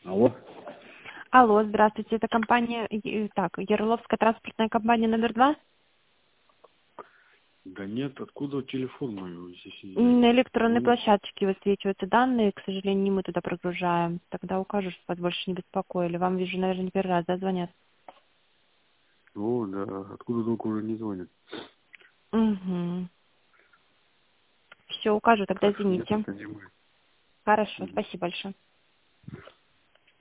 Алло. Алло, здравствуйте, это компания, Ярловская транспортная компания номер 2. Да нет, откуда телефон мой здесь есть? На электронной Ну, площадке высвечиваются данные, к сожалению, не мы туда прогружаем. Тогда укажу, что вас больше не беспокоили. Вам, вижу, наверное, не первый раз, да, звонят? о, да, откуда только уже не звонят. Угу. Все, укажу, тогда Так что нет, извините. это не мы. Хорошо, Мгм. спасибо большое.